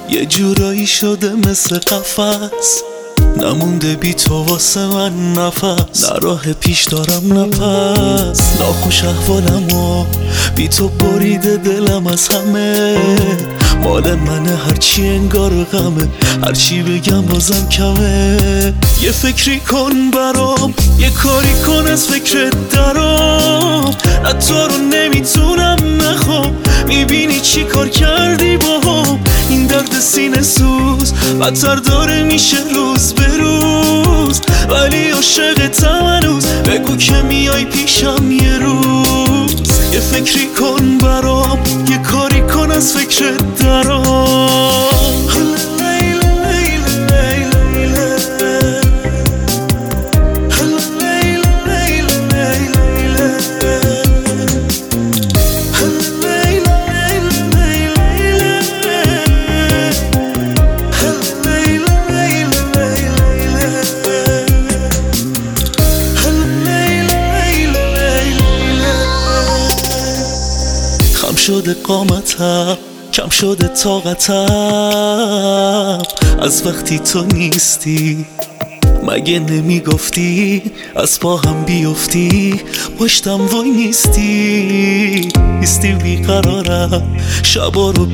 یه جورایی شده مثل قفس، نمونده بی تو واسه من نفس، نه راه پیش دارم نفس، ناخوش احوالمو بی تو بریده دلم از همه، مال منه هرچی انگار غمه، هرچی بگم بازم کمه. یه فکری کن برام، یه کاری کن از فکرت درام، نه تو رو نمیتونم نخوام، میبینی چی کار کردی باهم، این درد سینه سوز بدتر داره میشه روز به روز، ولی عاشقتم هنوز، بگو که میای پیشم یه روز. یه فکری کن برام، یه کاری کن از فکرت درام. خم شده قامتم، کم شده طاقتم، از وقتی تو نیستی. مگه نمیگفتی از پا هم بیفتی، پشتم وای نیستی بیقرارم، شبا رو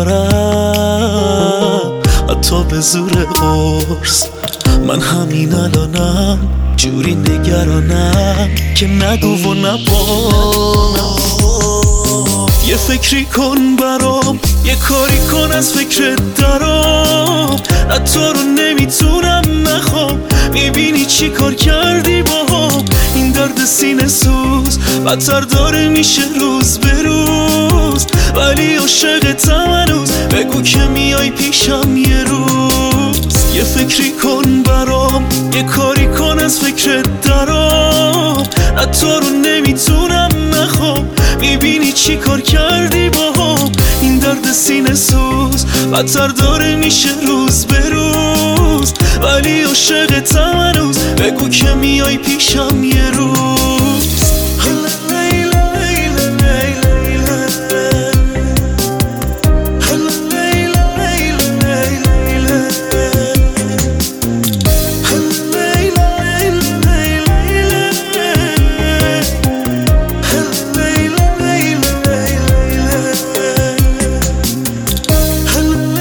بیدارم حتی به زور قرص. من همین الانم جوری نگرانم که نگو و نبا. یه فکری کن برام، یه کاری کن از فکرت درام، نه تو رو نمیتونم نخوام، میبینی چی کار کردی باهم، این درد سینه سوز بدتر داره میشه روز به روز، ولی عاشقتم هنوز، بگو که میای پیشم یه روز. یه فکری کن برام، یه کاری کن از فکرت درام، نه تو رو نمیتونم نخوام، میبینی چی کار کردی باهم، این درد سینه سوز بدتر داره میشه روز به روز، ولی عاشقتم هنوز، بگو که میای پیشم یه روز.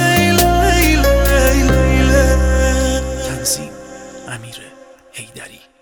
امیر حیدری.